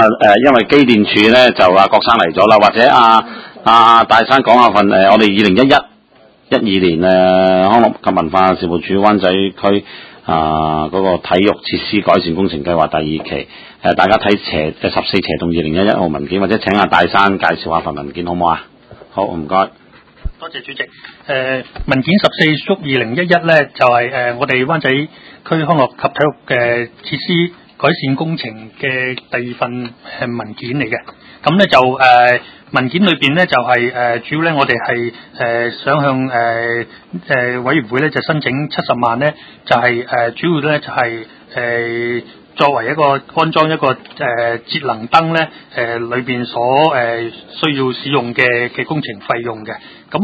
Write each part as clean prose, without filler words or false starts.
因為機電署咧就阿郭生嚟咗啦，或者大山講下份我哋2011-12年康樂及文化事務署灣仔區嗰個體育設施改善工程計劃第2期，大家睇14/2011號文件，或者請阿大山介紹下份文件好唔好啊？好，唔該。 多謝主席。文件14/2011咧就係我哋灣仔區康樂及體育嘅設施改善工程嘅第2份文件嚟嘅。咁咧就文件裏邊咧就係主要咧我哋係想向委員會咧就申請70萬咧，就係主要咧就係作為一個安裝一個節能燈咧裏邊所需要使用嘅工程費用嘅。咁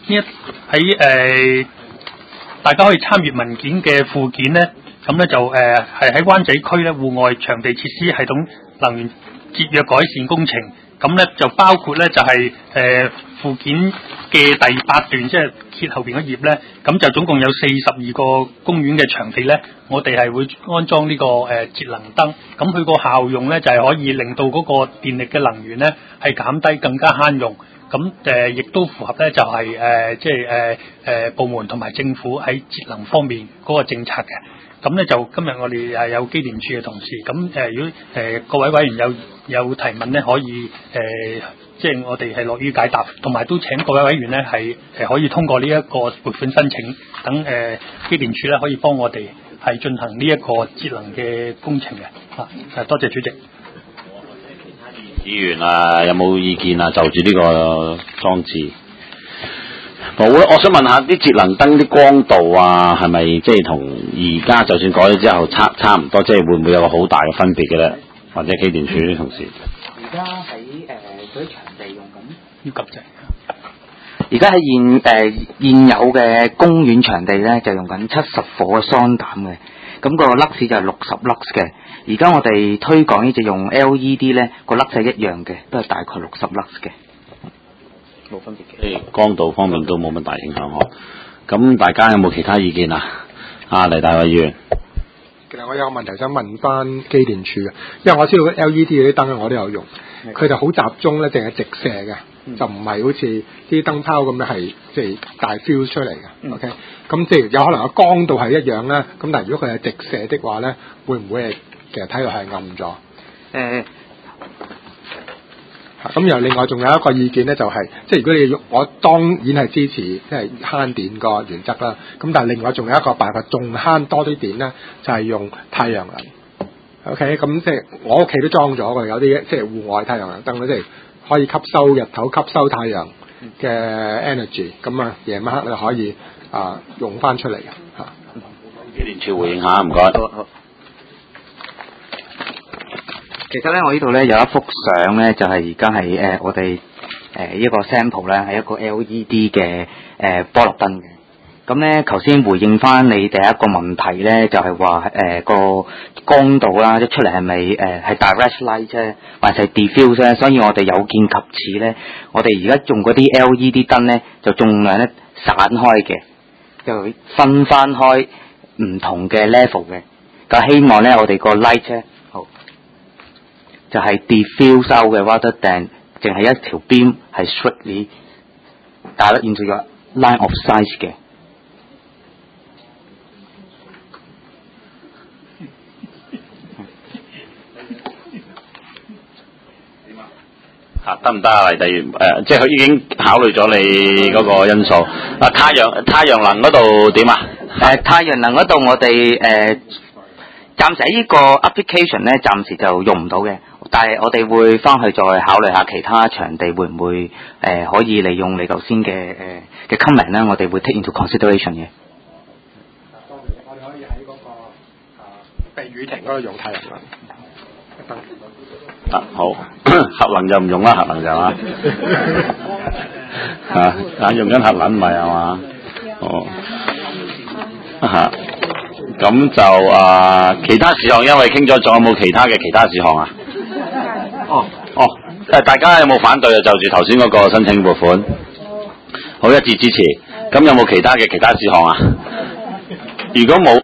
喺大家可以參閱文件嘅附件咧，咁咧就係喺灣仔區咧戶外場地設施系統能源節約改善工程，咁咧就包括咧就係附件嘅第8段，即係揭後邊嗰頁咧，咁就總共有42個公園嘅場地咧，我哋係會安裝呢個節能燈，咁佢個效用咧就係可以令到嗰個電力嘅能源咧係減低，更加慳用。咁亦都符合咧，就係即係部門同埋政府喺節能方面嗰個政策嘅。咁咧就今日我哋有機電署嘅同事，咁如果各位委員有提問咧，可以即係我哋係樂於解答，同埋都請各位委員咧係可以通過呢一個撥款申請，等機電署咧可以幫我哋係進行呢一個節能嘅工程嘅。多謝主席。 議員有冇意見啊？就住呢個裝置，冇啦。我想問下啲節能燈啲光度啊，係咪即係同而家就算改咗之後差唔多？即係會唔會有個好大嘅分別嘅咧？或者機電署啲同事？ 而家喺嗰啲場地用緊要急掣。 而家喺現有嘅公園場地咧，就用緊70火嘅雙膽嘅，咁個粒子就係60粒嘅。而家我哋推廣呢隻用 LED 咧，個粒係一樣嘅，都係大概60粒嘅，冇分別嘅。 光度方面都冇乜大影響嗬。咁大家有冇其他意見啊？黎大偉議員。 其實我有個問題想問翻機電署嘅，因為我知道 LED 嗰啲燈我都有用，佢就好集中咧，淨係直射嘅，就唔係好似啲燈泡咁樣係即係大 fuse 出嚟嘅。OK， 咁即係有可能個光度係一樣啦，咁但係如果佢係直射的話咧，會唔會係其實睇落係暗咗？咁又另外仲有一個意見咧，就係即係如果你用，我當然係支持即係慳電個原則啦。咁但係另外仲有一個辦法，仲慳多啲電咧，就係用太陽能。OK， 咁即係我屋企都裝咗嘅，有啲即係戶外太陽能燈咧，即係可以吸收日頭吸收太陽嘅 energy， 咁啊夜晚黑你可以用翻出嚟嘅嚇。 機電署回應下，唔該。 其實咧，我呢度咧有一幅相咧，就係而家係我哋一個 sample 咧，係一個 LED 嘅波粒燈嘅。咁咧，頭先回應翻你第一個問題咧，就係話個光度啦，即出嚟係咪係 direct light 啫，還是 diffuse 啫？所以我哋有見及此咧，我哋而家用嗰啲 LED 燈咧，就盡量咧散開嘅，就分翻開唔同嘅 level 嘅。就希望咧，我哋個 light 咧。就係 diffuse out 嘅 rather than 淨係一條 beam 係 strictly 打得 into 咗 line of sight 嘅。 得唔得啊？黎議員即係佢已經考慮咗你嗰個因素。太陽能嗰度點啊？ 太陽能嗰度我哋暫時喺呢個 application 咧，暫時就用唔到嘅。但係我哋會翻去再考慮下其他場地會唔會可以利用你頭先嘅comment 咧，我哋會 take into consideration 嘅。 我哋可以喺嗰個避雨亭嗰度用太陽能。 好，核能就唔用啦，核能就用緊核能咪係嘛？咁就其他事項，因為傾咗，仲有冇其他事項啊？大家有冇反對啊？就住頭先嗰個申請撥款，好一致支持。咁有冇其他事項啊？如果冇。